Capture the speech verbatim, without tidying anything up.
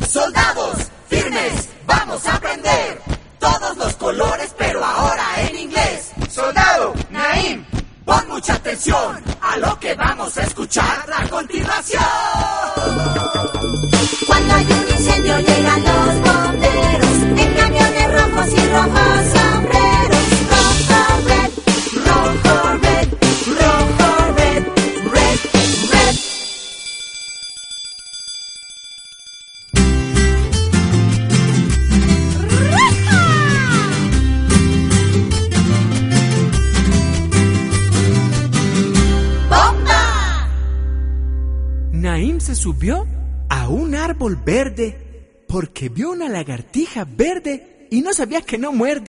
Soldados, firmes, vamos a aprender todos los colores, pero ahora en inglés. Soldado, Naim, pon mucha atención a lo que vamos a escuchar a continuación. Cuando hay un incendio llegan los bomberos en camiones rojos y rojos sombreros. Rojo, red, rojo, red, rojo, red, red, red. ¡Bomba! Naim se subió a un árbol verde porque vio una lagartija verde y no sabía que no muerde.